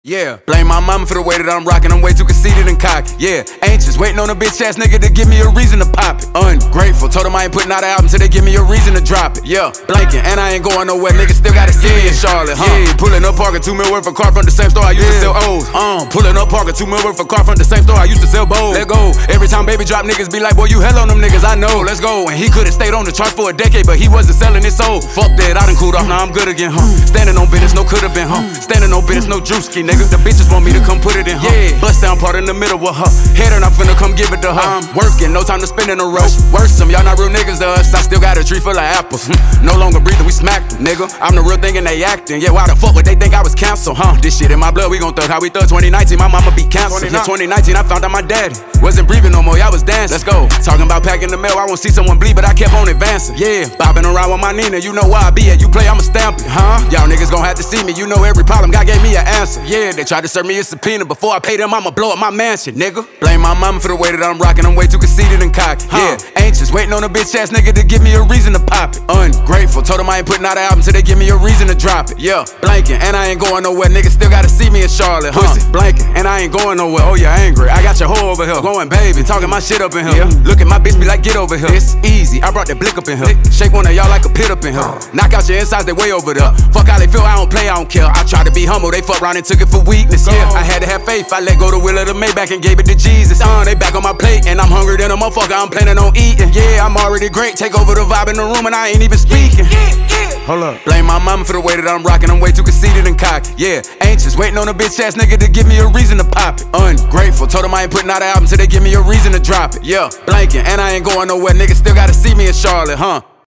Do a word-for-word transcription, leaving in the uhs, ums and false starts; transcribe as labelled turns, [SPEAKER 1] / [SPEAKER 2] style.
[SPEAKER 1] Yeah, blame my mama for the way that I'm rockin'. I'm way too conceited and cocky. Yeah, anxious, waiting on a bitch ass nigga to give me a reason to pop it. Ungrateful, told him I ain't putting out an album till they give me a reason to drop it. Yeah, blanking, and I ain't going nowhere. Niggas still gotta see me in Charlotte, huh? Yeah, pulling up parking two mil worth of car from the same store I used yeah. to sell O's. Um, pulling up parking two mil worth of car from the same store I used to sell Bowls. Let go. Every time baby drop, niggas be like, boy, you hell on them niggas. I know. Let's go. And he could've stayed on the charts for a decade, but he wasn't selling his soul. Fuck that, I done cooled off. Now I'm good again, huh? Standing on business, no could've been, huh? Standing on business, no juicy, nigga. The bitches want me to come put it in her. Yeah. Bust down part in the middle with her. Head and I'm finna come give it to her. I'm working, no time to spend in a rush. Worse, some y'all not real niggas to us. I still got a tree full of apples. No longer breathing, we smacked them, nigga. I'm the real thing and they acting. Yeah, why the fuck would they think I was canceled, huh? This shit in my blood, we gon' thug how we thug. twenty nineteen, my mama be canceled. Yeah, twenty nineteen, I found out my daddy wasn't breathing no more, y'all was dancing. Let's go. Talking about packing the mail, I won't see someone bleed, but I kept on advancing. Yeah, bobbing around with my Nina, you know where I be at. You play, I'ma stamp it, huh? Y'all niggas gon' have to see me, you know every problem, God gave me an answer. Yeah, they tried to serve me a subpoena. Before I pay them, I'ma blow up my mansion, nigga. Blame my mama for the way that I'm rockin'. I'm way too conceited and cocky. Huh. Yeah, anxious, waiting on a bitch ass nigga to give me a reason to pop it. Ungrateful, told him I ain't putting out an album till they give me a reason to drop it. Yeah, blanking, and I ain't going nowhere. Niggas still gotta see me in Charlotte. Huh. Pussy, blanking, and I ain't going nowhere. Oh, you're angry. I got your hoe over here. Going, baby, talking my shit up in here. Yeah. Look at my bitch, be like, get over here. It's easy, I brought that blick up in here. Shake one of y'all like a pit up in here. Knock out your insides, they way over there. Fuck how they feel, I don't play, I don't care. I try to be humble, they fuck around and took it for weakness. Yeah, I had to have faith, I let go the wheel of the Maybach and gave it to Jesus. Uh, they back on my plate, and I'm hungry than a motherfucker, I'm planning on eating. Yeah, I'm already great, take over the vibe in the room and I ain't even speaking. Yeah, yeah, yeah. Hold up. Blame my mama for the way that I'm rockin'. I'm way too conceited and cocky. Yeah, anxious, waiting on a bitch ass nigga to give me a reason to pop it. Ungrateful, told him I ain't putting out an album till they give me a reason to drop it. Yeah, blanking, and I ain't going nowhere. Niggas still gotta see me in Charlotte, huh?